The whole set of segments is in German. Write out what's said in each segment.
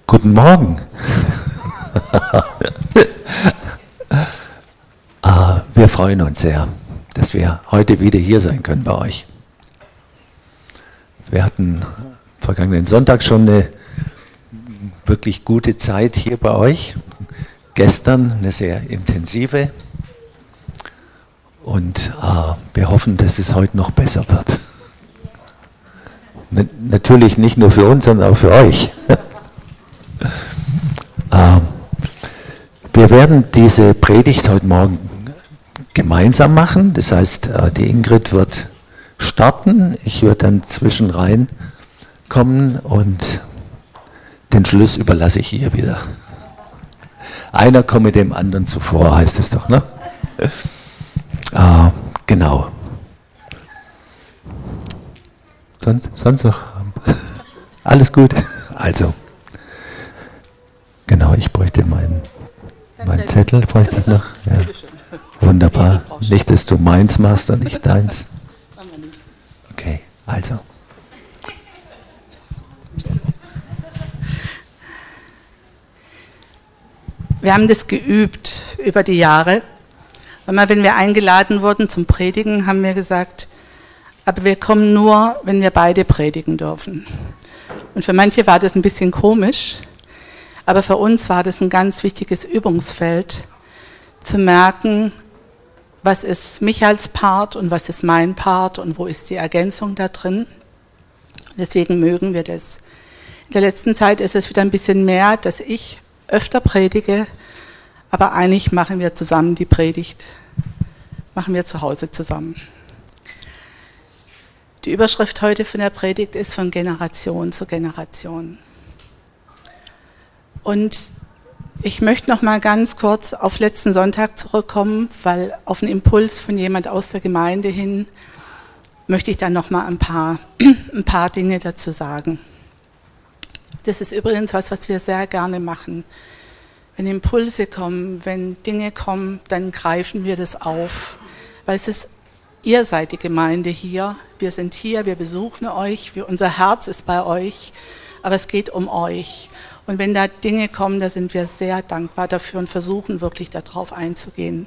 Guten Morgen. Wir freuen uns sehr, dass wir heute wieder hier sein können bei euch. Wir hatten vergangenen Sonntag schon eine wirklich gute Zeit hier bei euch. Gestern eine sehr intensive. Und wir hoffen, dass es heute noch besser wird. Natürlich nicht nur für uns, sondern auch für euch. Wir werden diese Predigt heute Morgen gemeinsam machen. Das heißt, die Ingrid wird starten, ich werde dann zwischen rein kommen und den Schluss überlasse ich ihr wieder. Einer komme dem anderen zuvor, heißt es doch, ne? Genau. Sonst noch? Alles gut? Also, genau, ich bräuchte meinen Zettel, bräuchte ich noch. Ja. Wunderbar. Nicht, dass du meins machst und nicht deins. Okay, also. Wir haben das geübt über die Jahre. Immer wenn wir eingeladen wurden zum Predigen, haben wir gesagt, aber wir kommen nur, wenn wir beide predigen dürfen. Und für manche war das ein bisschen komisch, aber für uns war das ein ganz wichtiges Übungsfeld, zu merken, was ist Michaels Part und was ist mein Part und wo ist die Ergänzung da drin. Deswegen mögen wir das. In der letzten Zeit ist es wieder ein bisschen mehr, dass ich öfter predige, aber eigentlich machen wir zusammen die Predigt. Machen wir zu Hause zusammen. Die Überschrift heute von der Predigt ist von Generation zu Generation. Und ich möchte noch mal ganz kurz auf letzten Sonntag zurückkommen, weil auf einen Impuls von jemand aus der Gemeinde hin möchte ich dann noch mal ein paar Dinge dazu sagen. Das ist übrigens was wir sehr gerne machen. Wenn Impulse kommen, wenn Dinge kommen, dann greifen wir das auf. Weil es ist, ihr seid die Gemeinde hier, wir sind hier, wir besuchen euch, unser Herz ist bei euch, aber es geht um euch. Und wenn da Dinge kommen, da sind wir sehr dankbar dafür und versuchen wirklich darauf einzugehen.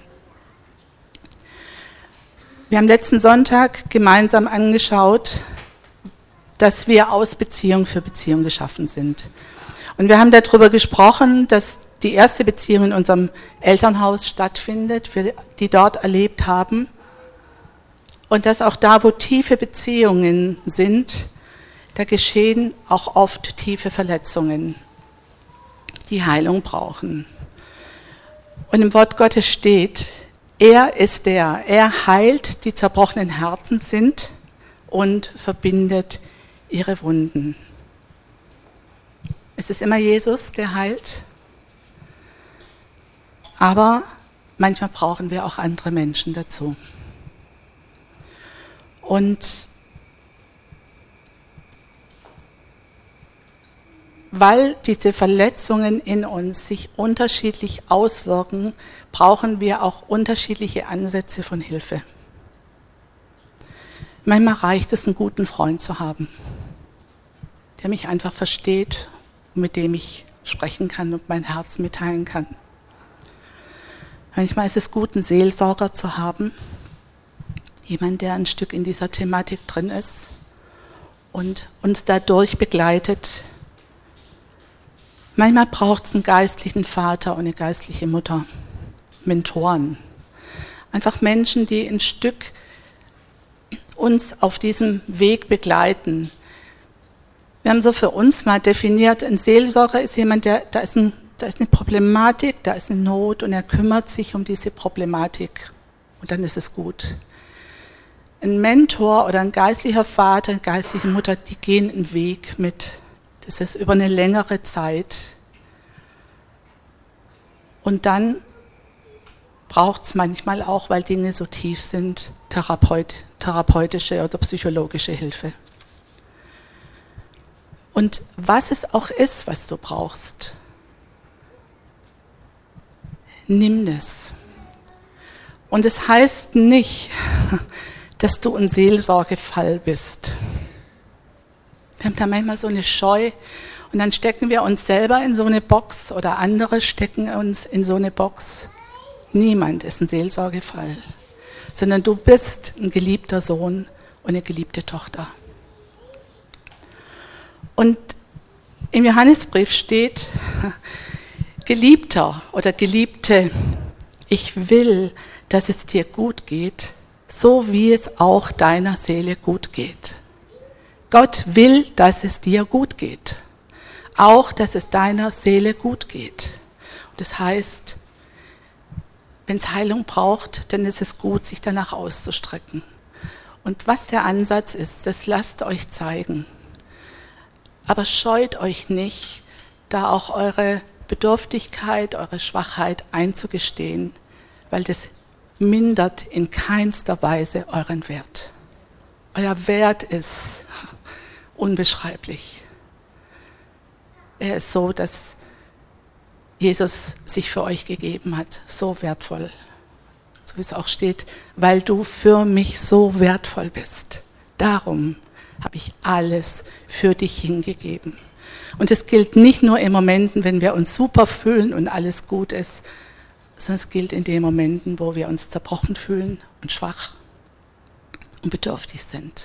Wir haben letzten Sonntag gemeinsam angeschaut, dass wir aus Beziehung für Beziehung geschaffen sind. Und wir haben darüber gesprochen, dass die erste Beziehung in unserem Elternhaus stattfindet, wir die dort erlebt haben. Und dass auch da, wo tiefe Beziehungen sind, da geschehen auch oft tiefe Verletzungen, die Heilung brauchen. Und im Wort Gottes steht, er heilt, die zerbrochenen Herzen sind und verbindet ihre Wunden. Es ist immer Jesus, der heilt. Aber manchmal brauchen wir auch andere Menschen dazu. Und weil diese Verletzungen in uns sich unterschiedlich auswirken, brauchen wir auch unterschiedliche Ansätze von Hilfe. Manchmal reicht es, einen guten Freund zu haben, der mich einfach versteht und mit dem ich sprechen kann und mein Herz mitteilen kann. Manchmal ist es gut, einen Seelsorger zu haben, jemand, der ein Stück in dieser Thematik drin ist und uns dadurch begleitet. Manchmal braucht es einen geistlichen Vater und eine geistliche Mutter, Mentoren. Einfach Menschen, die ein Stück uns auf diesem Weg begleiten. Wir haben so für uns mal definiert, ein Seelsorger ist jemand, da ist eine Problematik, da ist eine Not und er kümmert sich um diese Problematik und dann ist es gut. Ein Mentor oder ein geistlicher Vater, eine geistliche Mutter, die gehen einen Weg mit. Das ist über eine längere Zeit. Und dann braucht es manchmal auch, weil Dinge so tief sind, therapeutische oder psychologische Hilfe. Und was es auch ist, was du brauchst, nimm das. Und es heißt nicht, dass du ein Seelsorgefall bist. Wir haben da manchmal so eine Scheu Und dann stecken wir uns selber in so eine Box oder andere stecken uns in so eine Box. Niemand ist ein Seelsorgefall, sondern du bist ein geliebter Sohn und eine geliebte Tochter. Und im Johannesbrief steht, Geliebter oder Geliebte, ich will, dass es dir gut geht, so wie es auch deiner Seele gut geht. Gott will, dass es dir gut geht. Auch, dass es deiner Seele gut geht. Und das heißt, wenn es Heilung braucht, dann ist es gut, sich danach auszustrecken. Und was der Ansatz ist, das lasst euch zeigen. Aber scheut euch nicht, da auch eure Bedürftigkeit, eure Schwachheit einzugestehen, weil das mindert in keinster Weise euren Wert. Euer Wert ist unbeschreiblich. Er ist so, dass Jesus sich für euch gegeben hat, so wertvoll. So wie es auch steht, weil du für mich so wertvoll bist. Darum habe ich alles für dich hingegeben. Und es gilt nicht nur in Momenten, wenn wir uns super fühlen und alles gut ist, sondern es gilt in den Momenten, wo wir uns zerbrochen fühlen und schwach und bedürftig sind.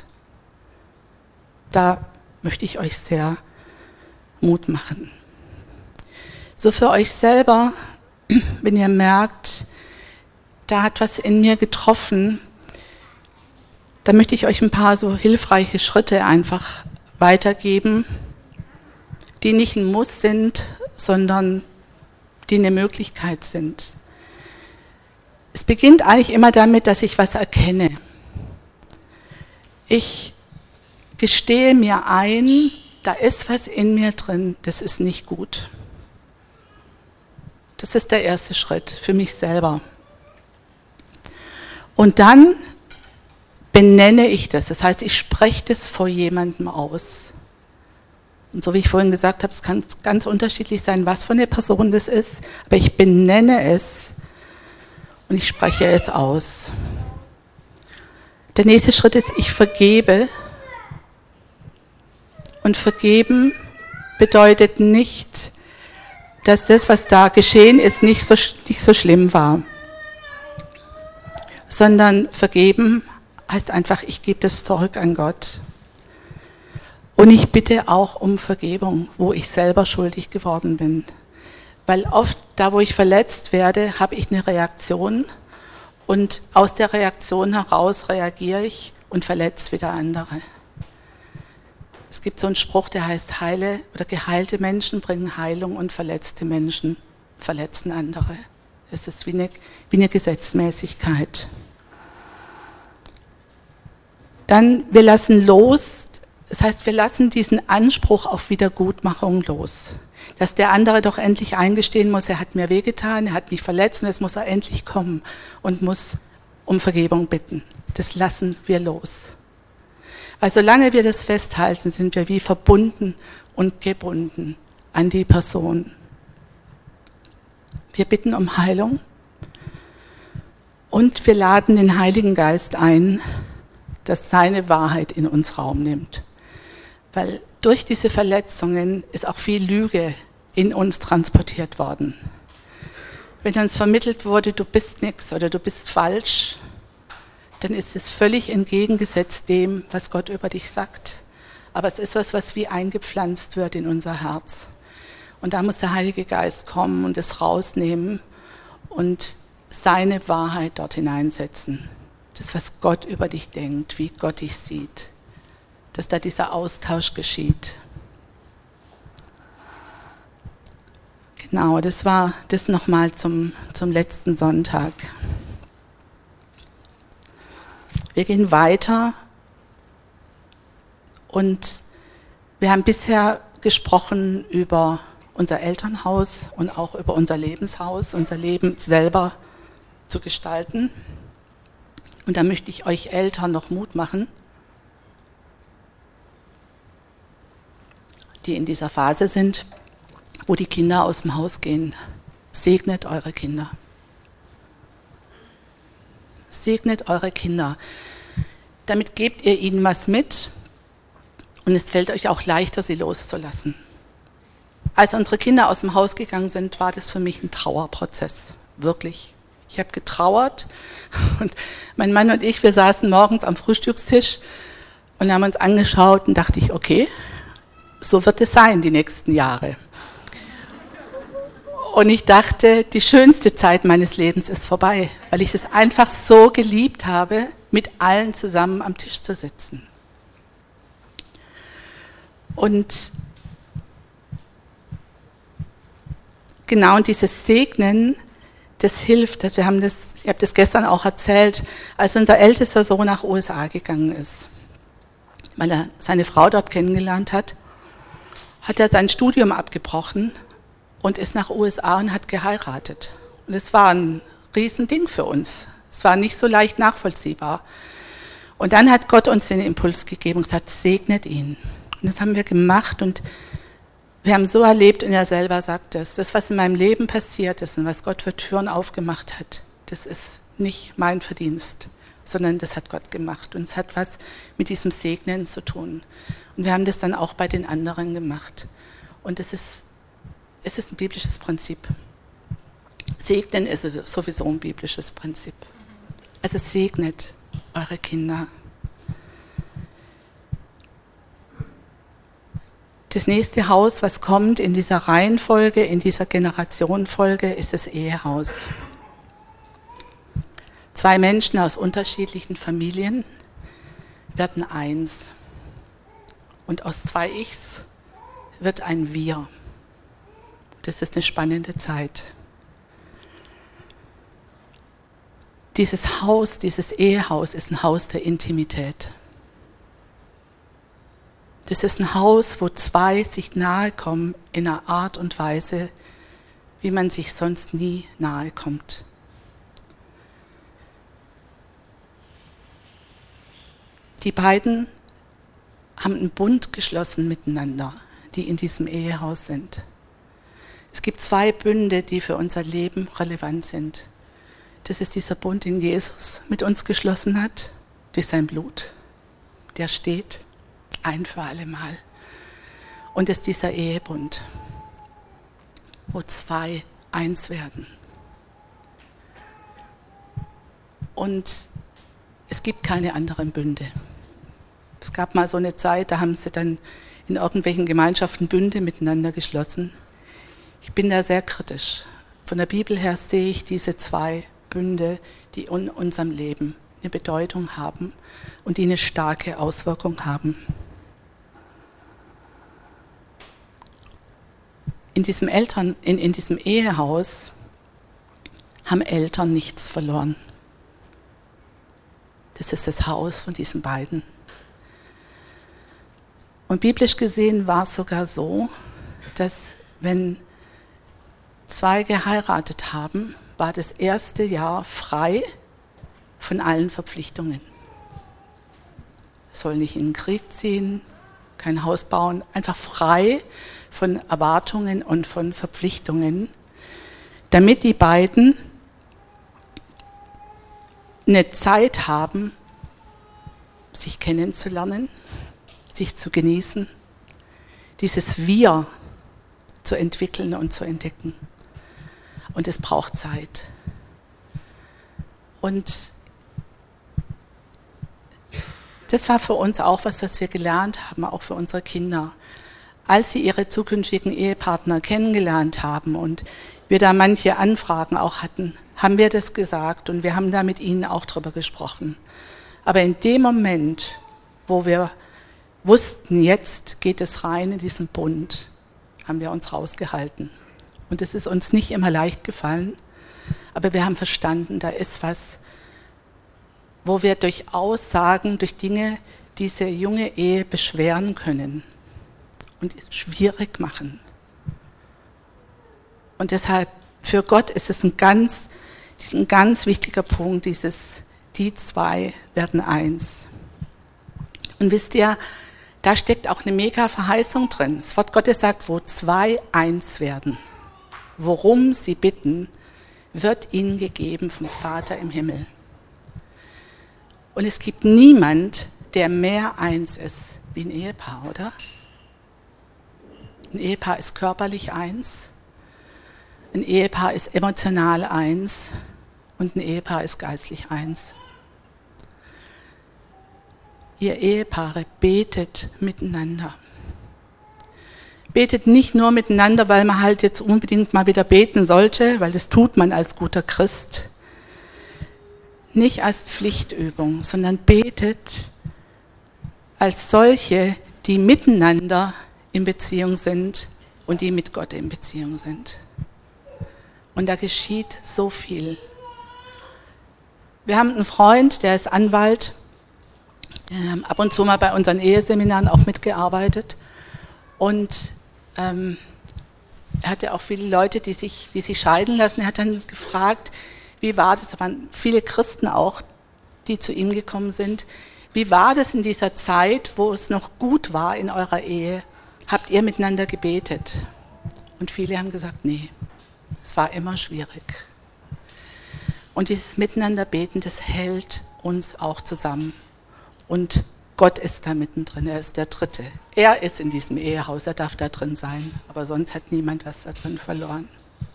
Da möchte ich euch sehr Mut machen. So für euch selber, wenn ihr merkt, da hat was in mir getroffen, dann möchte ich euch ein paar so hilfreiche Schritte einfach weitergeben, die nicht ein Muss sind, sondern die eine Möglichkeit sind. Es beginnt eigentlich immer damit, dass ich was erkenne. Ich gestehe mir ein, da ist was in mir drin, das ist nicht gut. Das ist der erste Schritt für mich selber. Und dann benenne ich das. Das heißt, ich spreche das vor jemandem aus. Und so wie ich vorhin gesagt habe, es kann ganz unterschiedlich sein, was für eine Person das ist, aber ich benenne es und ich spreche es aus. Der nächste Schritt ist, ich vergebe. Und vergeben bedeutet nicht, dass das, was da geschehen ist, nicht so schlimm war. Sondern vergeben heißt einfach, ich gebe das zurück an Gott. Und ich bitte auch um Vergebung, wo ich selber schuldig geworden bin. Weil oft, da wo ich verletzt werde, habe ich eine Reaktion und aus der Reaktion heraus reagiere ich und verletze wieder andere. Es gibt so einen Spruch, der heißt, heile oder geheilte Menschen bringen Heilung und verletzte Menschen verletzen andere. Es ist wie eine Gesetzmäßigkeit. Dann, wir lassen los, das heißt, wir lassen diesen Anspruch auf Wiedergutmachung los. Dass der andere doch endlich eingestehen muss, er hat mir wehgetan, er hat mich verletzt und jetzt muss er endlich kommen und muss um Vergebung bitten. Das lassen wir los. Weil solange wir das festhalten, sind wir wie verbunden und gebunden an die Person. Wir bitten um Heilung und wir laden den Heiligen Geist ein, dass seine Wahrheit in uns Raum nimmt. Weil durch diese Verletzungen ist auch viel Lüge in uns transportiert worden. Wenn uns vermittelt wurde, du bist nichts oder du bist falsch, dann ist es völlig entgegengesetzt dem, was Gott über dich sagt. Aber es ist was wie eingepflanzt wird in unser Herz. Und da muss der Heilige Geist kommen und es rausnehmen und seine Wahrheit dort hineinsetzen. Das, was Gott über dich denkt, wie Gott dich sieht. Dass da dieser Austausch geschieht. Genau, das war das nochmal zum letzten Sonntag. Wir gehen weiter und wir haben bisher gesprochen über unser Elternhaus und auch über unser Lebenshaus, unser Leben selber zu gestalten. Und da möchte ich euch Eltern noch Mut machen, die in dieser Phase sind, wo die Kinder aus dem Haus gehen. Segnet eure Kinder. Segnet eure Kinder. Damit gebt ihr ihnen was mit und es fällt euch auch leichter, sie loszulassen. als unsere Kinder aus dem Haus gegangen sind, war das für mich ein Trauerprozess, wirklich. Ich habe getrauert und mein Mann und ich, wir saßen morgens am Frühstückstisch und haben uns angeschaut und dachte ich, okay, so wird es sein die nächsten Jahre. Und ich dachte, die schönste Zeit meines Lebens ist vorbei, weil ich es einfach so geliebt habe, mit allen zusammen am Tisch zu sitzen. Und genau dieses Segnen, das hilft. Ich habe das gestern auch erzählt, als unser ältester Sohn nach USA gegangen ist, weil er seine Frau dort kennengelernt hat, hat er sein Studium abgebrochen und ist nach USA und hat geheiratet. Und es war ein Riesending für uns. Es war nicht so leicht nachvollziehbar. Und dann hat Gott uns den Impuls gegeben und gesagt, segnet ihn. Und das haben wir gemacht und wir haben so erlebt, und er selber sagt es, das, was in meinem Leben passiert ist und was Gott für Türen aufgemacht hat, das ist nicht mein Verdienst, sondern das hat Gott gemacht. Und es hat was mit diesem Segnen zu tun. Und wir haben das dann auch bei den anderen gemacht. Und es ist ein biblisches Prinzip. Segnen ist sowieso ein biblisches Prinzip. Also segnet eure Kinder. Das nächste Haus, was kommt in dieser Reihenfolge, in dieser Generationenfolge, ist das Ehehaus. 2 Menschen aus unterschiedlichen Familien werden eins. Und aus 2 Ichs wird ein Wir. Das ist eine spannende Zeit. Dieses Haus, dieses Ehehaus ist ein Haus der Intimität. Das ist ein Haus, wo 2 sich nahe kommen in einer Art und Weise, wie man sich sonst nie nahe kommt. Die beiden haben einen Bund geschlossen miteinander, die in diesem Ehehaus sind. Es gibt 2 Bünde, die für unser Leben relevant sind. Das ist dieser Bund, den Jesus mit uns geschlossen hat, durch sein Blut. Der steht ein für alle Mal. Und es ist dieser Ehebund, wo 2 eins werden. Und es gibt keine anderen Bünde. Es gab mal so eine Zeit, da haben sie dann in irgendwelchen Gemeinschaften Bünde miteinander geschlossen. Ich bin da sehr kritisch. Von der Bibel her sehe ich diese 2 Bünde, die in unserem Leben eine Bedeutung haben und die eine starke Auswirkung haben. In diesem Ehehaus haben Eltern nichts verloren. Das ist das Haus von diesen beiden. Und biblisch gesehen war es sogar so, dass wenn 2 geheiratet haben, war das erste Jahr frei von allen Verpflichtungen. Soll nicht in den Krieg ziehen, kein Haus bauen, einfach frei von Erwartungen und von Verpflichtungen, damit die beiden eine Zeit haben, sich kennenzulernen, sich zu genießen, dieses Wir zu entwickeln und zu entdecken. Und es braucht Zeit. Und das war für uns auch was wir gelernt haben, auch für unsere Kinder. Als sie ihre zukünftigen Ehepartner kennengelernt haben und wir da manche Anfragen auch hatten, haben wir das gesagt und wir haben da mit ihnen auch drüber gesprochen. Aber in dem Moment, wo wir wussten, jetzt geht es rein in diesen Bund, haben wir uns rausgehalten. Und es ist uns nicht immer leicht gefallen, aber wir haben verstanden, da ist was, wo wir durch Aussagen, durch Dinge diese junge Ehe beschweren können und schwierig machen. Und deshalb, für Gott ist es ein ganz wichtiger Punkt, die 2 werden eins. Und wisst ihr, da steckt auch eine mega Verheißung drin. Das Wort Gottes sagt, wo 2 eins werden. Worum sie bitten, wird ihnen gegeben vom Vater im Himmel. Und es gibt niemand, der mehr eins ist wie ein Ehepaar, oder? Ein Ehepaar ist körperlich eins, ein Ehepaar ist emotional eins und ein Ehepaar ist geistlich eins. Ihr Ehepaare betet miteinander. Betet nicht nur miteinander, weil man halt jetzt unbedingt mal wieder beten sollte, weil das tut man als guter Christ. Nicht als Pflichtübung, sondern betet als solche, die miteinander in Beziehung sind und die mit Gott in Beziehung sind. Und da geschieht so viel. Wir haben einen Freund, der ist Anwalt, der hat ab und zu mal bei unseren Eheseminaren auch mitgearbeitet. Und er hatte auch viele Leute, die sich scheiden lassen. Er hat dann gefragt, wie war das? Da waren viele Christen auch, die zu ihm gekommen sind. Wie war das in dieser Zeit, wo es noch gut war in eurer Ehe? Habt ihr miteinander gebetet? Und viele haben gesagt, nee, es war immer schwierig. Und dieses Miteinanderbeten, das hält uns auch zusammen. Und Gott ist da mittendrin, er ist der Dritte. Er ist in diesem Ehehaus, er darf da drin sein. Aber sonst hat niemand was da drin verloren.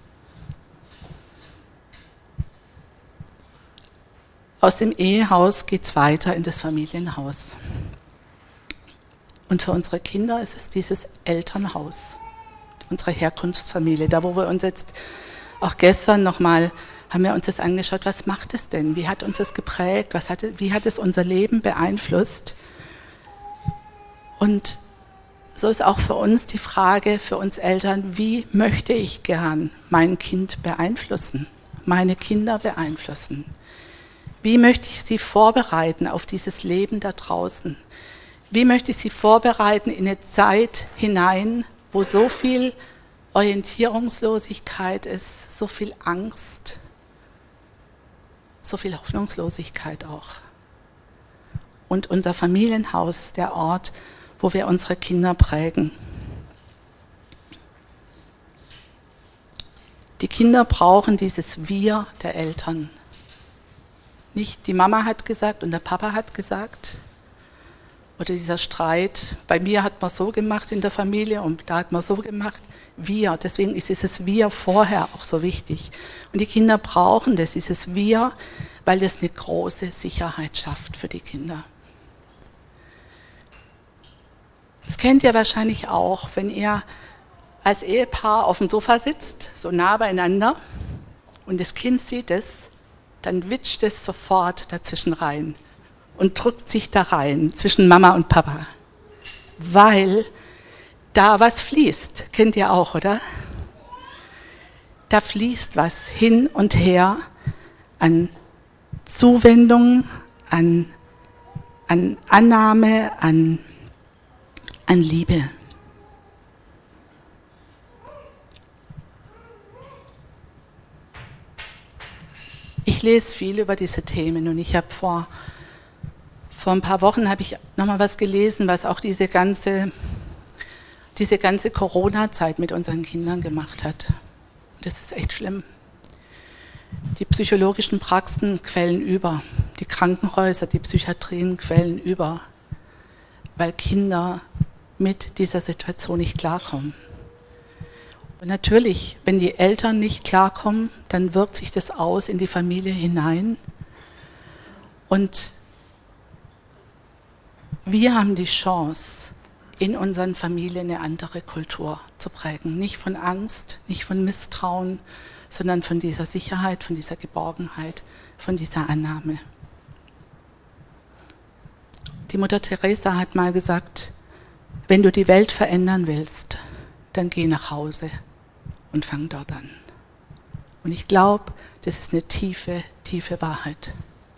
Aus dem Ehehaus geht es weiter in das Familienhaus. Und für unsere Kinder ist es dieses Elternhaus, unsere Herkunftsfamilie. Da, wo wir uns jetzt auch gestern nochmal, haben wir uns das angeschaut, was macht es denn? Wie hat uns das geprägt? Wie hat es unser Leben beeinflusst? Und so ist auch für uns die Frage, für uns Eltern, wie möchte ich gern mein Kind beeinflussen, meine Kinder beeinflussen? Wie möchte ich sie vorbereiten auf dieses Leben da draußen? Wie möchte ich sie vorbereiten in eine Zeit hinein, wo so viel Orientierungslosigkeit ist, so viel Angst, so viel Hoffnungslosigkeit auch. Und unser Familienhaus ist der Ort, wo wir unsere Kinder prägen. Die Kinder brauchen dieses Wir der Eltern. Nicht die Mama hat gesagt und der Papa hat gesagt. Oder dieser Streit, bei mir hat man so gemacht in der Familie und da hat man so gemacht. Wir, deswegen ist dieses Wir vorher auch so wichtig. Und die Kinder brauchen das, dieses Wir, weil das eine große Sicherheit schafft für die Kinder. Das kennt ihr wahrscheinlich auch, wenn ihr als Ehepaar auf dem Sofa sitzt, so nah beieinander und das Kind sieht es, dann witscht es sofort dazwischen rein und drückt sich da rein zwischen Mama und Papa, weil da was fließt. Kennt ihr auch, oder? Da fließt was hin und her an Zuwendung, an Annahme, an Liebe. Ich lese viel über diese Themen und ich habe vor ein paar Wochen habe ich nochmal was gelesen, was auch diese ganze Corona-Zeit mit unseren Kindern gemacht hat. Das ist echt schlimm. Die psychologischen Praxen quellen über, die Krankenhäuser, die Psychiatrien quellen über, weil Kinder mit dieser Situation nicht klarkommen. Und natürlich, wenn die Eltern nicht klarkommen, dann wirkt sich das aus in die Familie hinein. Und wir haben die Chance, in unseren Familien eine andere Kultur zu prägen. Nicht von Angst, nicht von Misstrauen, sondern von dieser Sicherheit, von dieser Geborgenheit, von dieser Annahme. Die Mutter Teresa hat mal gesagt, wenn du die Welt verändern willst, dann geh nach Hause und fang dort an. Und ich glaube, das ist eine tiefe, tiefe Wahrheit.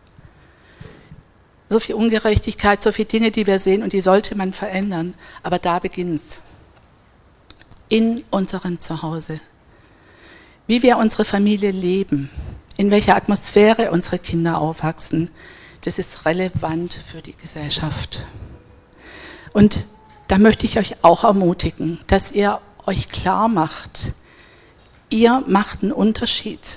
So viel Ungerechtigkeit, so viele Dinge, die wir sehen und die sollte man verändern, aber da beginnt es. In unserem Zuhause. Wie wir unsere Familie leben, in welcher Atmosphäre unsere Kinder aufwachsen, das ist relevant für die Gesellschaft. Und da möchte ich euch auch ermutigen, dass ihr euch klar macht, ihr macht einen Unterschied.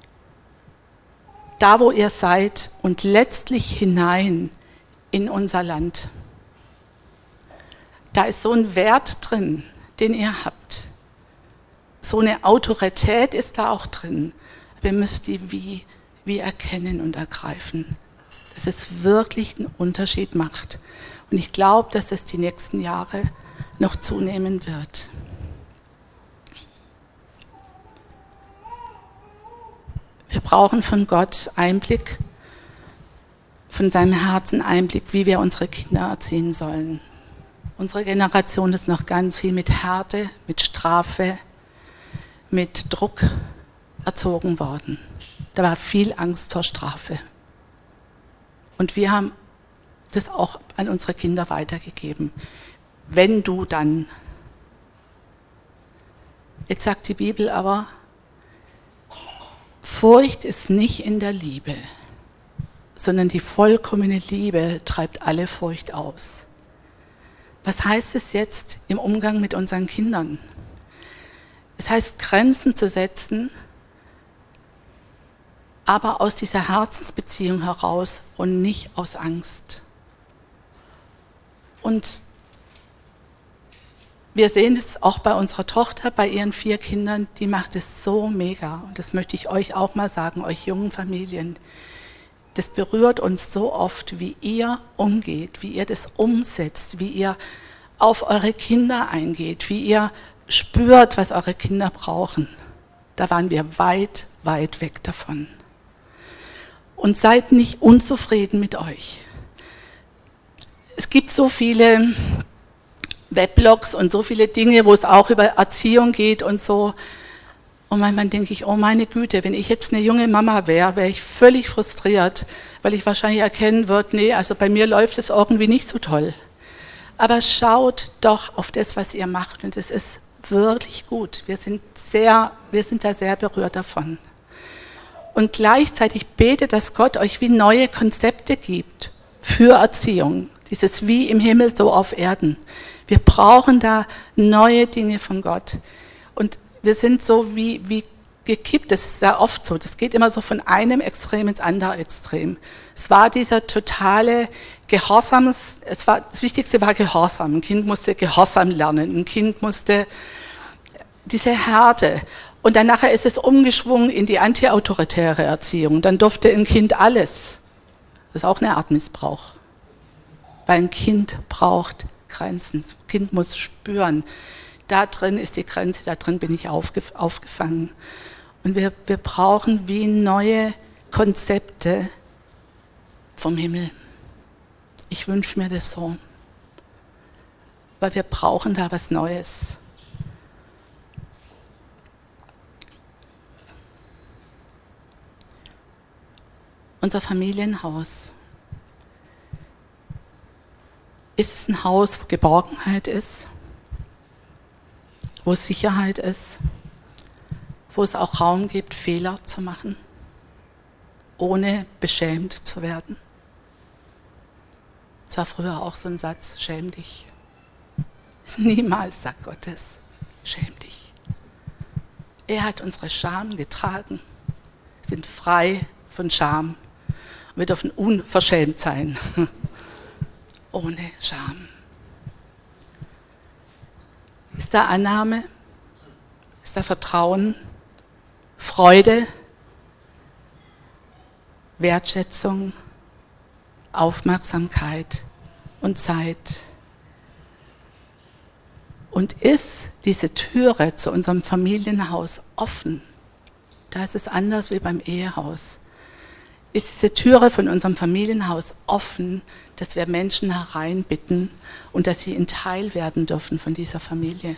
Da, wo ihr seid und letztlich hinein in unser Land. Da ist so ein Wert drin, den ihr habt. So eine Autorität ist da auch drin. Aber ihr müsst die wie erkennen und ergreifen. Dass es wirklich einen Unterschied macht. Und ich glaube, dass es die nächsten Jahre noch zunehmen wird. Wir brauchen von Gott Einblick, von seinem Herzen Einblick, wie wir unsere Kinder erziehen sollen. Unsere Generation ist noch ganz viel mit Härte, mit Strafe, mit Druck erzogen worden. Da war viel Angst vor Strafe. Und wir haben das auch an unsere Kinder weitergegeben. Wenn du dann. Jetzt sagt die Bibel aber, Furcht ist nicht in der Liebe, sondern die vollkommene Liebe treibt alle Furcht aus. Was heißt es jetzt im Umgang mit unseren Kindern? Es heißt, Grenzen zu setzen, aber aus dieser Herzensbeziehung heraus und nicht aus Angst. Und wir sehen es auch bei unserer Tochter, bei ihren 4 Kindern, die macht es so mega. Und das möchte ich euch auch mal sagen, euch jungen Familien. Das berührt uns so oft, wie ihr umgeht, wie ihr das umsetzt, wie ihr auf eure Kinder eingeht, wie ihr spürt, was eure Kinder brauchen. Da waren wir weit, weit weg davon. Und seid nicht unzufrieden mit euch. Es gibt so viele Weblogs und so viele Dinge, wo es auch über Erziehung geht und so. Und manchmal denke ich, oh meine Güte, wenn ich jetzt eine junge Mama wäre, wäre ich völlig frustriert, weil ich wahrscheinlich erkennen würde, nee, also bei mir läuft es irgendwie nicht so toll. Aber schaut doch auf das, was ihr macht, und es ist wirklich gut. Wir sind da sehr berührt davon. Und gleichzeitig bete, dass Gott euch wie neue Konzepte gibt für Erziehung. Dieses wie im Himmel, so auf Erden. Wir brauchen da neue Dinge von Gott. Und wir sind so wie gekippt, das ist sehr oft so. Das geht immer so von einem Extrem ins andere Extrem. Es war dieser totale Gehorsam, das Wichtigste war Gehorsam. Ein Kind musste Gehorsam lernen, ein Kind musste diese Härte. Und dann nachher ist es umgeschwungen in die antiautoritäre Erziehung. Dann durfte ein Kind alles. Das ist auch eine Art Missbrauch. Weil ein Kind braucht Grenzen. Das Kind muss spüren, da drin ist die Grenze, da drin bin ich aufgefangen. Und wir brauchen wie neue Konzepte vom Himmel. Ich wünsche mir das so. Weil wir brauchen da was Neues. Unser Familienhaus. Ist es ein Haus, wo Geborgenheit ist, wo es Sicherheit ist, wo es auch Raum gibt, Fehler zu machen, ohne beschämt zu werden? Das war früher auch so ein Satz, schäm dich. Niemals sagt Gott es, schäm dich. Er hat unsere Scham getragen, sind frei von Scham. Wir dürfen unverschämt sein. Ohne Scham. Ist da Annahme? Ist da Vertrauen? Freude? Wertschätzung? Aufmerksamkeit und Zeit? Und ist diese Türe zu unserem Familienhaus offen? Da ist es anders wie beim Ehehaus. Ist diese Türe von unserem Familienhaus offen, dass wir Menschen hereinbitten und dass sie ein Teil werden dürfen von dieser Familie.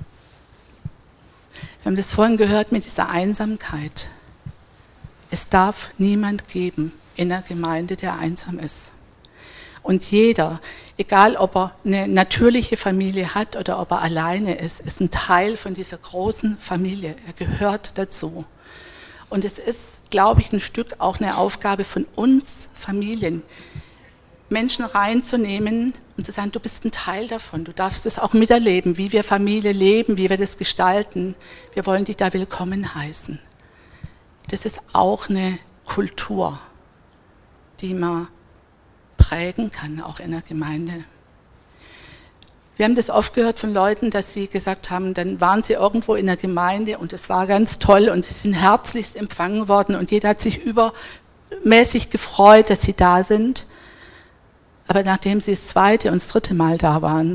Wir haben das vorhin gehört mit dieser Einsamkeit. Es darf niemand geben in der Gemeinde, der einsam ist. Und jeder, egal ob er eine natürliche Familie hat oder ob er alleine ist ein Teil von dieser großen Familie. Er gehört dazu. Und es ist, glaube ich, ein Stück auch eine Aufgabe von uns Familien, Menschen reinzunehmen und zu sagen, du bist ein Teil davon, du darfst es auch miterleben, wie wir Familie leben, wie wir das gestalten. Wir wollen dich da willkommen heißen. Das ist auch eine Kultur, die man prägen kann, auch in der Gemeinde. Wir haben das oft gehört von Leuten, dass sie gesagt haben, dann waren sie irgendwo in der Gemeinde und es war ganz toll und sie sind herzlichst empfangen worden und jeder hat sich übermäßig gefreut, dass sie da sind. Aber nachdem sie das 2. und das 3. Mal da waren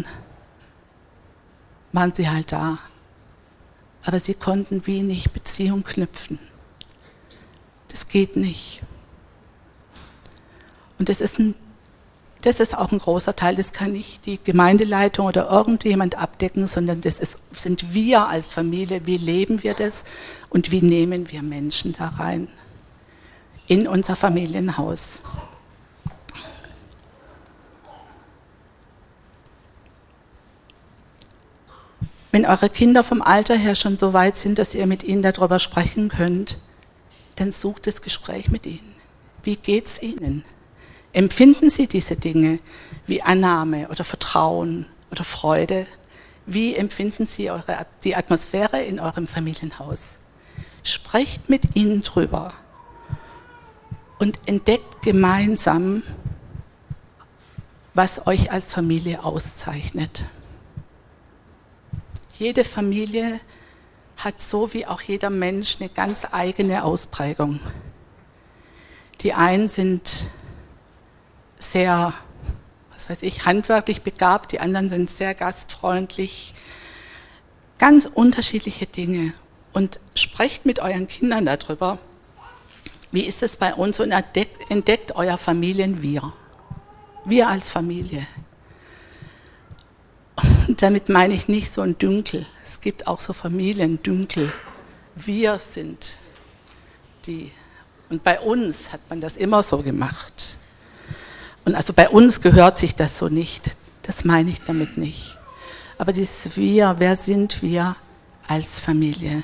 sie halt da. Aber sie konnten wenig Beziehung knüpfen. Das geht nicht. Und das ist auch ein großer Teil, das kann nicht die Gemeindeleitung oder irgendjemand abdecken, sondern sind wir als Familie, wie leben wir das und wie nehmen wir Menschen da rein in unser Familienhaus. Wenn eure Kinder vom Alter her schon so weit sind, dass ihr mit ihnen darüber sprechen könnt, dann sucht das Gespräch mit ihnen. Wie geht's ihnen? Empfinden Sie diese Dinge wie Annahme oder Vertrauen oder Freude? Wie empfinden Sie die Atmosphäre in eurem Familienhaus? Sprecht mit ihnen drüber und entdeckt gemeinsam, was euch als Familie auszeichnet. Jede Familie hat so wie auch jeder Mensch eine ganz eigene Ausprägung. Die einen sind sehr, handwerklich begabt, die anderen sind sehr gastfreundlich. Ganz unterschiedliche Dinge. Und sprecht mit euren Kindern darüber, wie ist es bei uns und entdeckt euer Familien-Wir. Wir als Familie. Und damit meine ich nicht so ein Dünkel. Es gibt auch so Familiendünkel. Wir sind die. Und bei uns hat man das immer so gemacht. Und also bei uns gehört sich das so nicht. Das meine ich damit nicht. Aber dieses Wir, wer sind wir als Familie?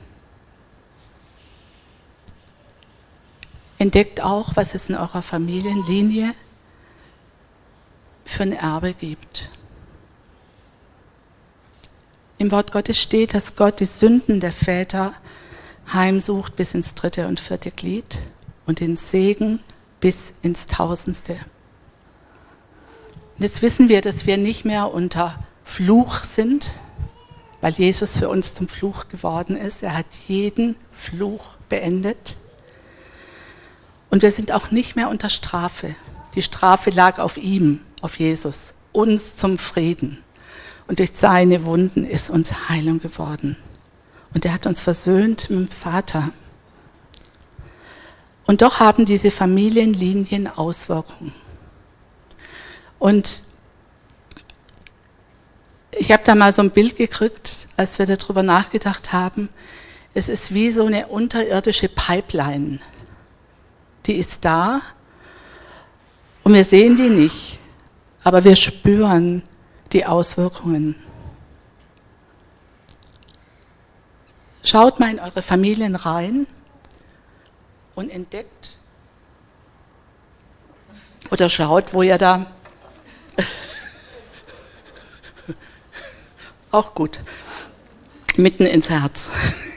Entdeckt auch, was es in eurer Familienlinie für ein Erbe gibt. Im Wort Gottes steht, dass Gott die Sünden der Väter heimsucht bis ins 3. und 4. Glied und den Segen bis ins 1000. Und jetzt wissen wir, dass wir nicht mehr unter Fluch sind, weil Jesus für uns zum Fluch geworden ist. Er hat jeden Fluch beendet. Und wir sind auch nicht mehr unter Strafe. Die Strafe lag auf ihm, auf Jesus, uns zum Frieden. Und durch seine Wunden ist uns Heilung geworden. Und er hat uns versöhnt mit dem Vater. Und doch haben diese Familienlinien Auswirkungen. Und ich habe da mal so ein Bild gekriegt, als wir darüber nachgedacht haben. Es ist wie so eine unterirdische Pipeline. Die ist da und wir sehen die nicht, aber wir spüren die Auswirkungen. Schaut mal in eure Familien rein und entdeckt oder schaut, wo ihr da auch gut, mitten ins Herz.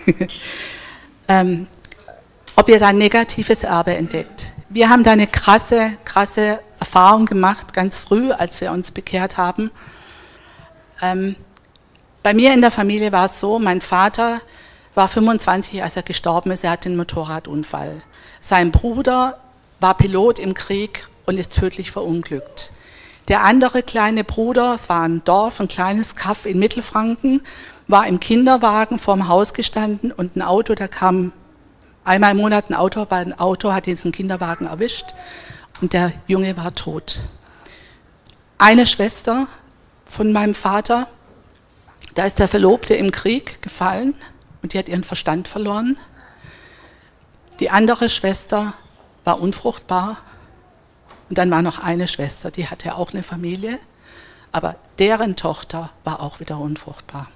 Ob ihr da ein negatives Erbe entdeckt. Wir haben da eine krasse Erfahrung gemacht, ganz früh, als wir uns bekehrt haben. Bei mir in der Familie war es so, mein Vater war 25, als er gestorben ist, er hatte einen Motorradunfall. Sein Bruder war Pilot im Krieg und ist tödlich verunglückt. Der andere kleine Bruder, es war ein Dorf, ein kleines Kaff in Mittelfranken, war im Kinderwagen vorm Haus gestanden und ein Auto, da kam einmal im Monat ein Auto hat diesen Kinderwagen erwischt und der Junge war tot. Eine Schwester von meinem Vater, da ist der Verlobte im Krieg gefallen und die hat ihren Verstand verloren. Die andere Schwester war unfruchtbar und dann war noch eine Schwester, die hatte auch eine Familie, aber deren Tochter war auch wieder unfruchtbar.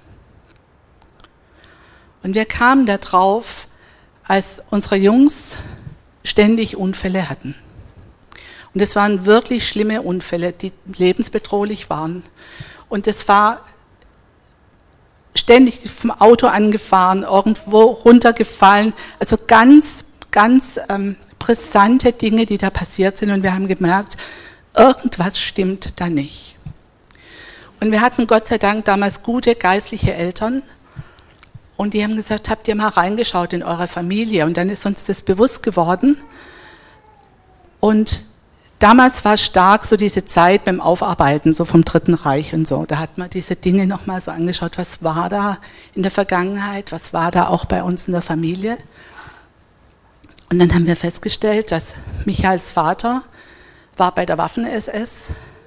Und wir kamen da drauf, als unsere Jungs ständig Unfälle hatten. Und es waren wirklich schlimme Unfälle, die lebensbedrohlich waren. Und es war ständig vom Auto angefahren, irgendwo runtergefallen. Also ganz brisante Dinge, die da passiert sind. Und wir haben gemerkt, irgendwas stimmt da nicht. Und wir hatten Gott sei Dank damals gute geistliche Eltern. Und die haben gesagt, habt ihr mal reingeschaut in eure Familie? Und dann ist uns das bewusst geworden. Und damals war stark so diese Zeit beim Aufarbeiten, so vom Dritten Reich und so. Da hat man diese Dinge nochmal so angeschaut, was war da in der Vergangenheit, was war da auch bei uns in der Familie. Und dann haben wir festgestellt, dass Michaels Vater war bei der Waffen-SS.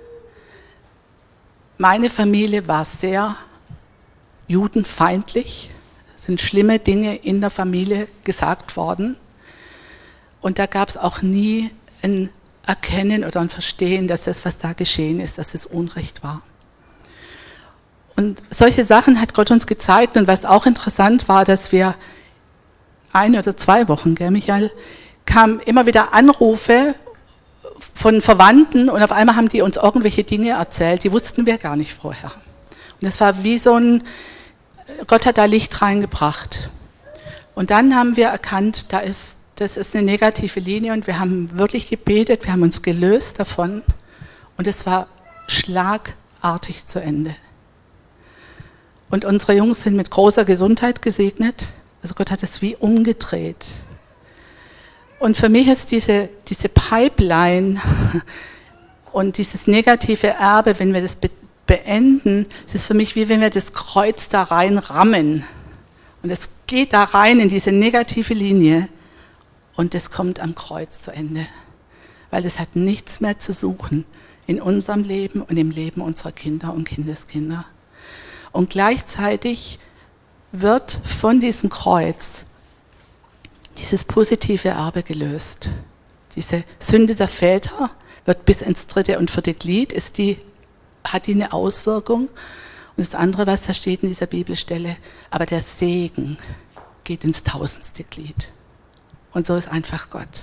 Meine Familie war sehr judenfeindlich. Es sind schlimme Dinge in der Familie gesagt worden. Und da gab es auch nie ein Erkennen oder ein Verstehen, dass das, was da geschehen ist, dass es Unrecht war. Und solche Sachen hat Gott uns gezeigt. Und was auch interessant war, dass wir 1 oder 2 Wochen, gell, Michael, kamen immer wieder Anrufe von Verwandten und auf einmal haben die uns irgendwelche Dinge erzählt, die wussten wir gar nicht vorher. Und das war wie so ein, Gott hat da Licht reingebracht. Und dann haben wir erkannt, das ist eine negative Linie und wir haben wirklich gebetet, wir haben uns gelöst davon und es war schlagartig zu Ende. Und unsere Jungs sind mit großer Gesundheit gesegnet, also Gott hat es wie umgedreht. Und für mich ist diese Pipeline und dieses negative Erbe, wenn wir das beenden, es ist für mich wie wenn wir das Kreuz da rein rammen. Und es geht da rein in diese negative Linie und es kommt am Kreuz zu Ende. Weil es hat nichts mehr zu suchen in unserem Leben und im Leben unserer Kinder und Kindeskinder. Und gleichzeitig wird von diesem Kreuz dieses positive Erbe gelöst. Diese Sünde der Väter wird bis ins 3. und 4. Glied, hat die eine Auswirkung. Und das andere, was da steht in dieser Bibelstelle, aber der Segen geht ins 1000. Glied. Und so ist einfach Gott.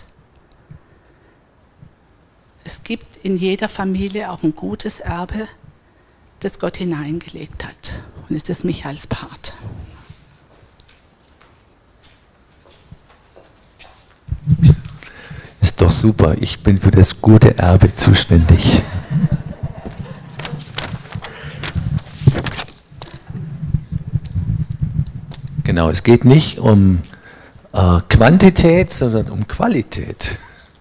Es gibt in jeder Familie auch ein gutes Erbe, das Gott hineingelegt hat. Und es ist Michaels Part. Ist doch super, ich bin für das gute Erbe zuständig. Genau, es geht nicht um Quantität, sondern um Qualität.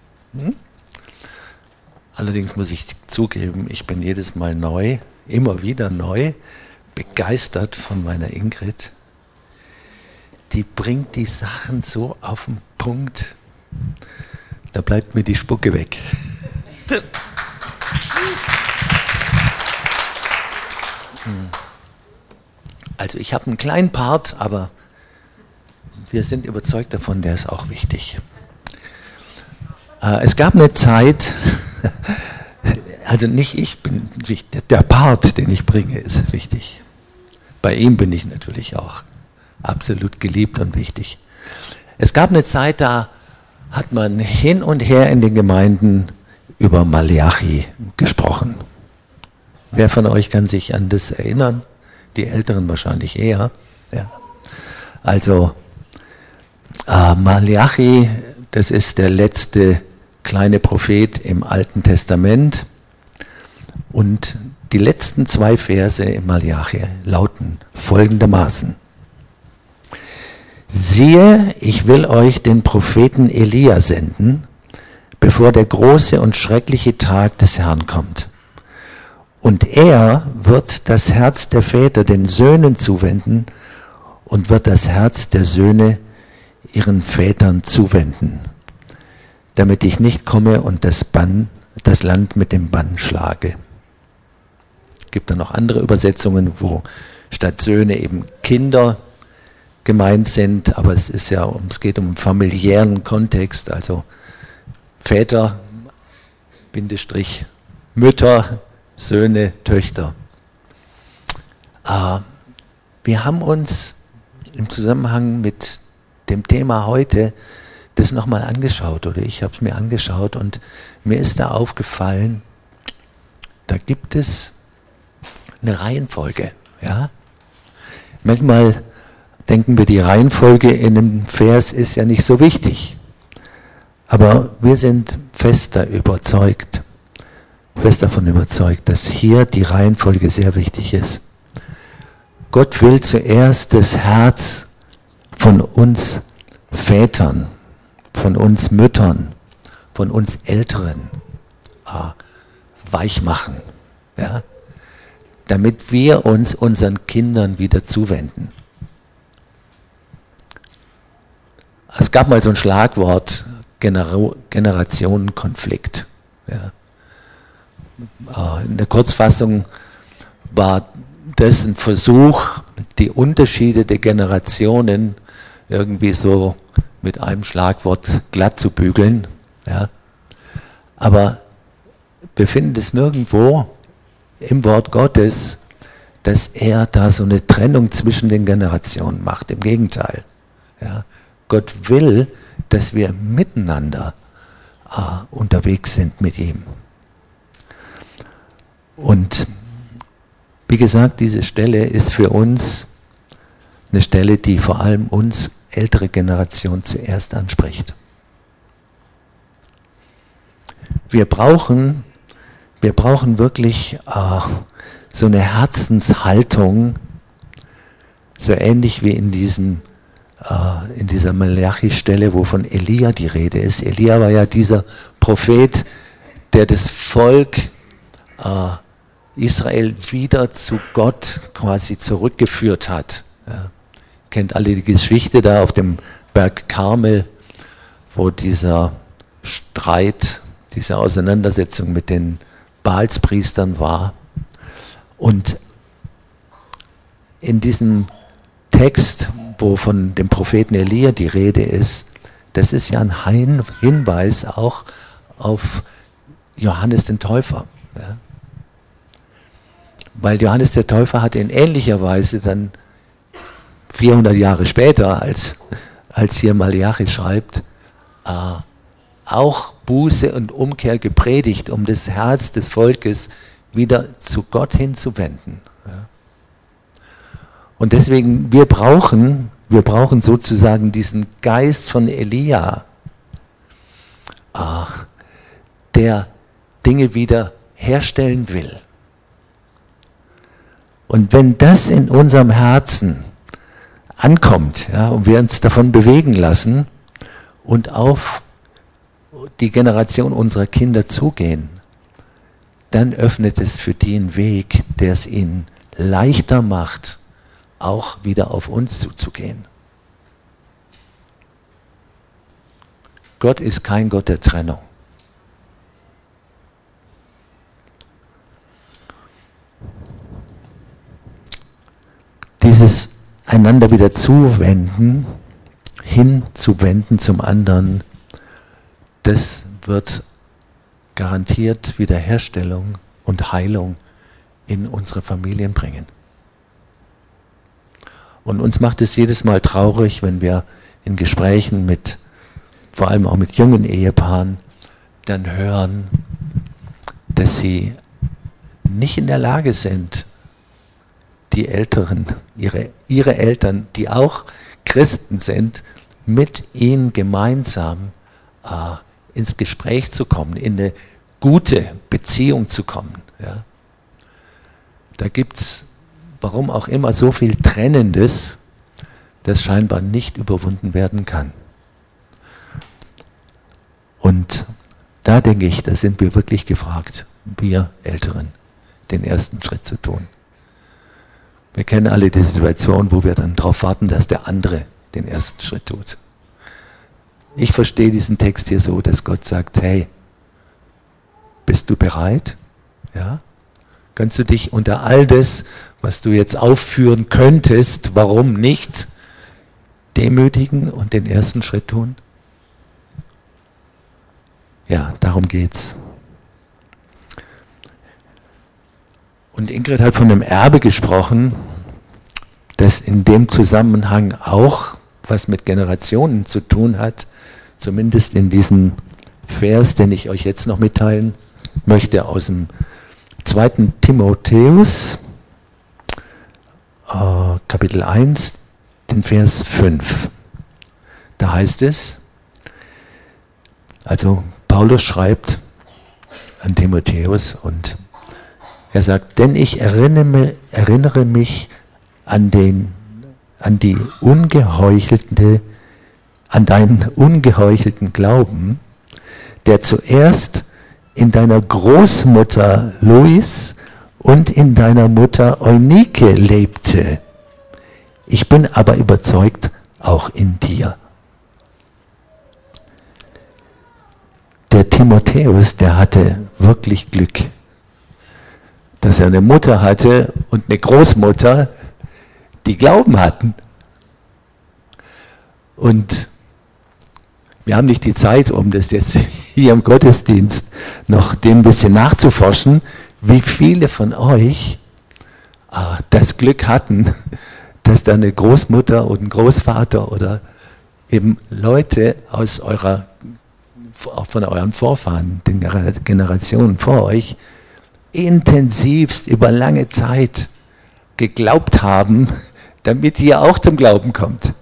Allerdings muss ich zugeben, ich bin jedes Mal neu, immer wieder neu, begeistert von meiner Ingrid. Die bringt die Sachen so auf den Punkt, da bleibt mir die Spucke weg. Also ich habe einen kleinen Part, aber wir sind überzeugt davon, der ist auch wichtig. Es gab eine Zeit, also nicht ich bin wichtig, der Part, den ich bringe, ist wichtig. Bei ihm bin ich natürlich auch absolut geliebt und wichtig. Es gab eine Zeit, da hat man hin und her in den Gemeinden über Malachi gesprochen. Wer von euch kann sich an das erinnern? Die Älteren wahrscheinlich eher. Ja. Also Malachi, das ist der letzte kleine Prophet im Alten Testament. Und die letzten 2 Verse im Malachi lauten folgendermaßen: Siehe, ich will euch den Propheten Elia senden, bevor der große und schreckliche Tag des Herrn kommt. Und er wird das Herz der Väter den Söhnen zuwenden und wird das Herz der Söhne ihren Vätern zuwenden, damit ich nicht komme und das Land mit dem Bann schlage. Es gibt dann noch andere Übersetzungen, wo statt Söhne eben Kinder gemeint sind, aber es geht um einen familiären Kontext, also Väter, Bindestrich, Mütter, Söhne, Töchter. Wir haben uns im Zusammenhang mit dem Thema heute das nochmal angeschaut, oder ich habe es mir angeschaut und mir ist da aufgefallen, da gibt es eine Reihenfolge. Ja? Manchmal denken wir, die Reihenfolge in einem Vers ist ja nicht so wichtig. Aber wir sind fester überzeugt fest davon überzeugt, dass hier die Reihenfolge sehr wichtig ist. Gott will zuerst das Herz von uns Vätern, von uns Müttern, von uns Älteren weich machen, ja? Damit wir uns unseren Kindern wieder zuwenden. Es gab mal so ein Schlagwort, Generationenkonflikt. Ja. In der Kurzfassung war das ein Versuch, die Unterschiede der Generationen irgendwie so mit einem Schlagwort glatt zu bügeln. Ja. Aber wir finden es nirgendwo im Wort Gottes, dass er da so eine Trennung zwischen den Generationen macht. Im Gegenteil. Ja. Gott will, dass wir miteinander unterwegs sind mit ihm. Und wie gesagt, diese Stelle ist für uns eine Stelle, die vor allem uns ältere Generation zuerst anspricht. Wir brauchen wirklich so eine Herzenshaltung, so ähnlich wie in dieser Malachi-Stelle, wo von Elia die Rede ist. Elia war ja dieser Prophet, der das Volk Israel wieder zu Gott quasi zurückgeführt hat. Ja. Kennt alle die Geschichte da auf dem Berg Karmel, wo dieser Streit, diese Auseinandersetzung mit den Baalspriestern war. Und in diesem Text, wo von dem Propheten Elia die Rede ist, das ist ja ein Hinweis auch auf Johannes den Täufer. Ja. Weil Johannes der Täufer hat in ähnlicher Weise dann 400 Jahre später, als hier Malachi schreibt, auch Buße und Umkehr gepredigt, um das Herz des Volkes wieder zu Gott hinzuwenden. Ja. Und deswegen, wir brauchen sozusagen diesen Geist von Elia, der Dinge wieder herstellen will. Und wenn das in unserem Herzen ankommt, ja, und wir uns davon bewegen lassen und auf die Generation unserer Kinder zugehen, dann öffnet es für die einen Weg, der es ihnen leichter macht, auch wieder auf uns zuzugehen. Gott ist kein Gott der Trennung. Dieses einander wieder zuwenden, hinzuwenden zum anderen, das wird garantiert Wiederherstellung und Heilung in unsere Familien bringen. Und uns macht es jedes Mal traurig, wenn wir in Gesprächen mit, vor allem auch mit jungen Ehepaaren, dann hören, dass sie nicht in der Lage sind, die Älteren, ihre Eltern, die auch Christen sind, mit ihnen gemeinsam ins Gespräch zu kommen, in eine gute Beziehung zu kommen. Ja. Da gibt es, warum auch immer, so viel Trennendes, das scheinbar nicht überwunden werden kann. Und da denke ich, da sind wir wirklich gefragt, wir Älteren, den ersten Schritt zu tun. Wir kennen alle die Situation, wo wir dann darauf warten, dass der andere den ersten Schritt tut. Ich verstehe diesen Text hier so, dass Gott sagt, hey, bist du bereit? Ja? Kannst du dich unter all das, was du jetzt aufführen könntest, warum nicht, demütigen und den ersten Schritt tun? Ja, darum geht's. Und Ingrid hat von einem Erbe gesprochen, das in dem Zusammenhang auch was mit Generationen zu tun hat, zumindest in diesem Vers, den ich euch jetzt noch mitteilen möchte, aus dem 2. Timotheus, Kapitel 1, den Vers 5. Da heißt es, also Paulus schreibt an Timotheus und er sagt, denn ich erinnere mich an deinen ungeheuchelten Glauben, der zuerst in deiner Großmutter Lois und in deiner Mutter Eunike lebte. Ich bin aber überzeugt, auch in dir. Der Timotheus, der hatte wirklich Glück, dass er eine Mutter hatte und eine Großmutter, die Glauben hatten. Und wir haben nicht die Zeit, um das jetzt hier im Gottesdienst noch dem ein bisschen nachzuforschen, wie viele von euch das Glück hatten, dass da eine Großmutter und ein Großvater oder eben Leute aus von euren Vorfahren, den Generationen vor euch, intensivst über lange Zeit geglaubt haben, damit ihr auch zum Glauben kommt.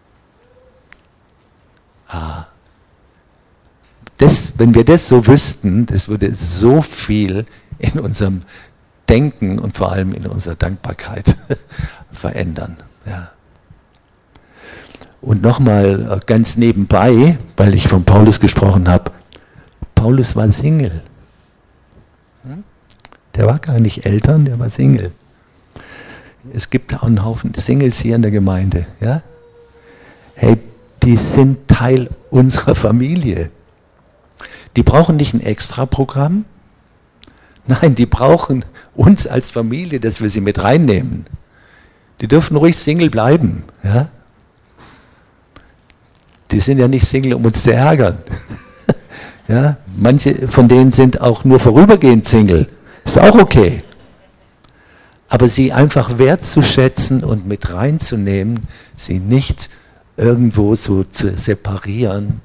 Wenn wir das so wüssten, das würde so viel in unserem Denken und vor allem in unserer Dankbarkeit verändern. Ja. Und nochmal ganz nebenbei, weil ich von Paulus gesprochen habe, Paulus war Single. Der war gar nicht Eltern, der war Single. Es gibt auch einen Haufen Singles hier in der Gemeinde. Ja? Hey, die sind Teil unserer Familie. Die brauchen nicht ein Extraprogramm. Nein, die brauchen uns als Familie, dass wir sie mit reinnehmen. Die dürfen ruhig Single bleiben. Ja? Die sind ja nicht Single, um uns zu ärgern. Ja? Manche von denen sind auch nur vorübergehend Single. Ist auch okay. Aber sie einfach wertzuschätzen und mit reinzunehmen, sie nicht irgendwo so zu separieren,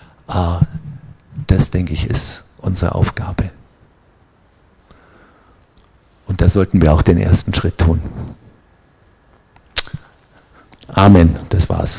das, denke ich, ist unsere Aufgabe. Und da sollten wir auch den ersten Schritt tun. Amen, das war's.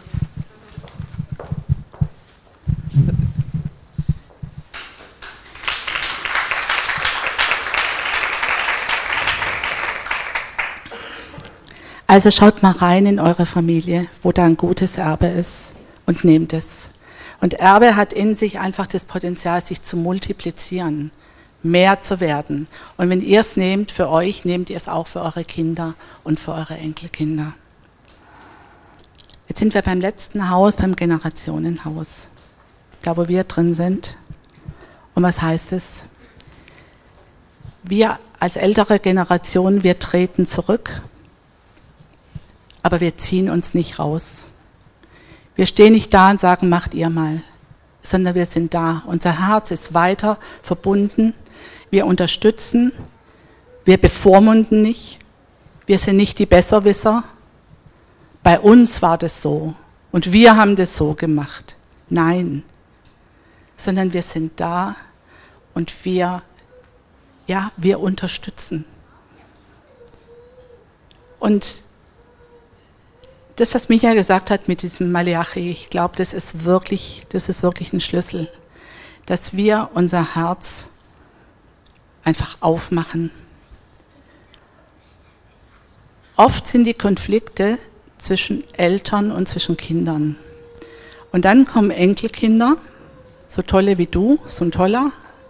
Also schaut mal rein in eure Familie, wo da ein gutes Erbe ist und nehmt es. Und Erbe hat in sich einfach das Potenzial, sich zu multiplizieren, mehr zu werden. Und wenn ihr es nehmt für euch, nehmt ihr es auch für eure Kinder und für eure Enkelkinder. Jetzt sind wir beim letzten Haus, beim Generationenhaus, da wo wir drin sind. Und was heißt es? Wir als ältere Generation, wir treten zurück, aber wir ziehen uns nicht raus. Wir stehen nicht da und sagen, macht ihr mal, sondern wir sind da. Unser Herz ist weiter verbunden. Wir unterstützen, wir bevormunden nicht, wir sind nicht die Besserwisser. Bei uns war das so und wir haben das so gemacht. Nein, sondern wir sind da und wir unterstützen. Und das, was Michael gesagt hat mit diesem Maleachi, ich glaube, das ist wirklich ein Schlüssel, dass wir unser Herz einfach aufmachen. Oft sind die Konflikte zwischen Eltern und zwischen Kindern. Und dann kommen Enkelkinder, so tolle wie du, so ein toller.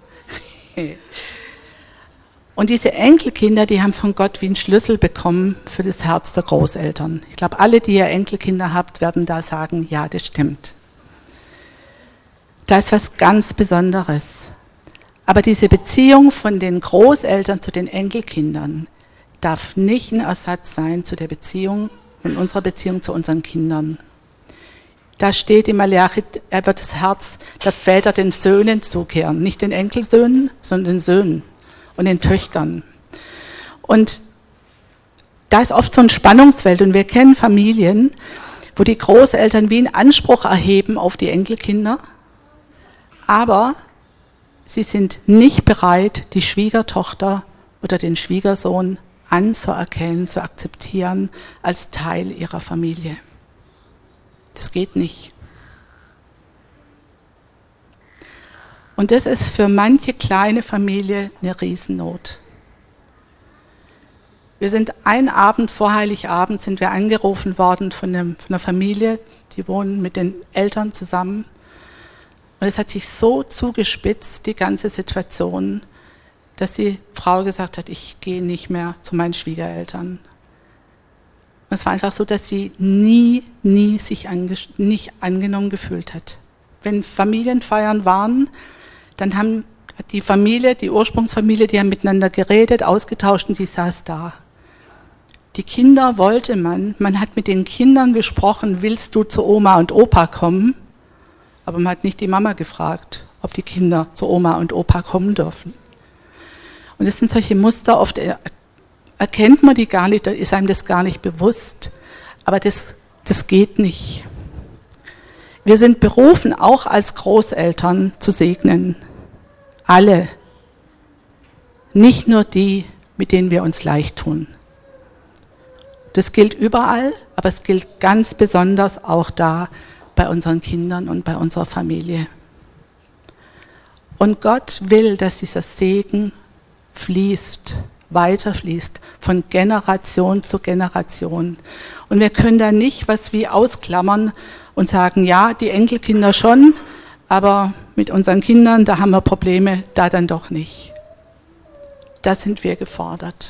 Und diese Enkelkinder, die haben von Gott wie einen Schlüssel bekommen für das Herz der Großeltern. Ich glaube, alle, die ihr Enkelkinder habt, werden da sagen, ja, das stimmt. Da ist was ganz Besonderes. Aber diese Beziehung von den Großeltern zu den Enkelkindern darf nicht ein Ersatz sein zu der Beziehung, in unserer Beziehung zu unseren Kindern. Da steht im Maleachi, er wird das Herz der Väter den Söhnen zukehren. Nicht den Enkelsöhnen, sondern den Söhnen und den Töchtern. Und da ist oft so ein Spannungsfeld. Und wir kennen Familien, wo die Großeltern wie einen Anspruch erheben auf die Enkelkinder, aber sie sind nicht bereit, die Schwiegertochter oder den Schwiegersohn anzuerkennen, zu akzeptieren als Teil ihrer Familie. Das geht nicht. Und das ist für manche kleine Familie eine Riesennot. Wir sind einen Abend vor Heiligabend sind wir angerufen worden von einer Familie, die wohnen mit den Eltern zusammen. Und es hat sich so zugespitzt, die ganze Situation, dass die Frau gesagt hat, ich gehe nicht mehr zu meinen Schwiegereltern. Und es war einfach so, dass sie nie sich nicht angenommen gefühlt hat. Wenn Familienfeiern waren, dann haben die Familie, die Ursprungsfamilie, die haben miteinander geredet, ausgetauscht und sie saß da. Die Kinder wollte man hat mit den Kindern gesprochen, willst du zu Oma und Opa kommen? Aber man hat nicht die Mama gefragt, ob die Kinder zu Oma und Opa kommen dürfen. Und das sind solche Muster, oft erkennt man die gar nicht, da ist einem das gar nicht bewusst, aber das geht nicht. Wir sind berufen, auch als Großeltern zu segnen. Alle. Nicht nur die, mit denen wir uns leicht tun. Das gilt überall, aber es gilt ganz besonders auch da bei unseren Kindern und bei unserer Familie. Und Gott will, dass dieser Segen fließt, weiterfließt, von Generation zu Generation. Und wir können da nicht was wie ausklammern und sagen, ja, die Enkelkinder schon, aber mit unseren Kindern, da haben wir Probleme, da dann doch nicht. Da sind wir gefordert.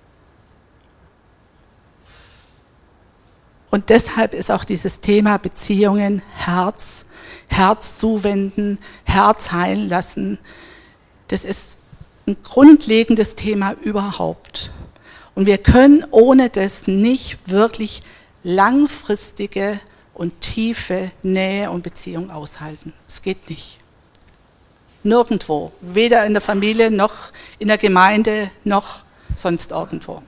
Und deshalb ist auch dieses Thema Beziehungen, Herz zuwenden, Herz heilen lassen, das ist ein grundlegendes Thema überhaupt. Und wir können ohne das nicht wirklich langfristige und tiefe Nähe und Beziehung aushalten. Es geht nicht. Nirgendwo. Weder in der Familie, noch in der Gemeinde, noch sonst irgendwo.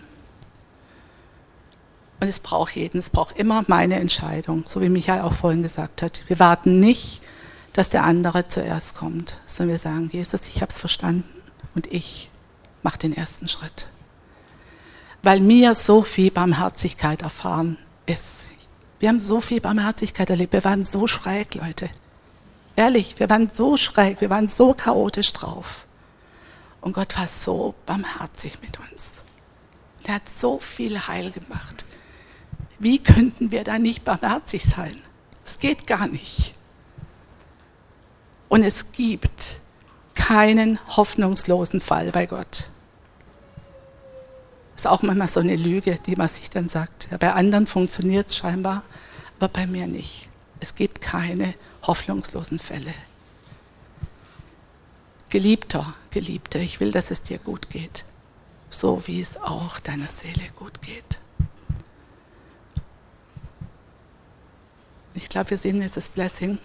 Und es braucht jeden, es braucht immer meine Entscheidung, so wie Michael auch vorhin gesagt hat. Wir warten nicht, dass der andere zuerst kommt, sondern wir sagen, Jesus, ich habe es verstanden und ich mache den ersten Schritt. Weil mir so viel Barmherzigkeit erfahren ist. Wir haben so viel Barmherzigkeit erlebt, wir waren so schräg, Leute. Ehrlich, wir waren so schräg, wir waren so chaotisch drauf. Und Gott war so barmherzig mit uns. Er hat so viel Heil gemacht. Wie könnten wir da nicht barmherzig sein? Es geht gar nicht. Und es gibt keinen hoffnungslosen Fall bei Gott. Das ist auch manchmal so eine Lüge, die man sich dann sagt. Ja, bei anderen funktioniert es scheinbar, aber bei mir nicht. Es gibt keine hoffnungslosen Fälle. Geliebter, Geliebte, ich will, dass es dir gut geht, so wie es auch deiner Seele gut geht. Ich glaube, wir singen jetzt das Blessing.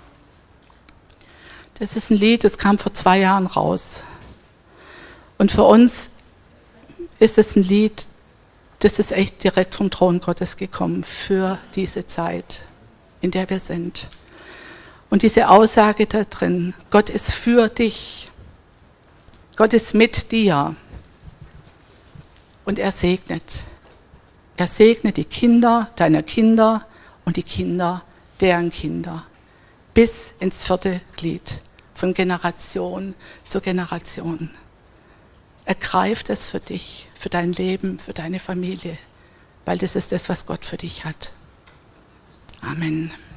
Das ist ein Lied, das kam vor 2 Jahren raus. Und für uns ist es ein Lied, das ist echt direkt vom Thron Gottes gekommen für diese Zeit, in der wir sind. Und diese Aussage da drin, Gott ist für dich, Gott ist mit dir und er segnet. Er segnet die Kinder deiner Kinder und die Kinder deren Kinder bis ins 4. Glied, von Generation zu Generation. Ergreif es für dich, für dein Leben, für deine Familie, weil das ist das, was Gott für dich hat. Amen.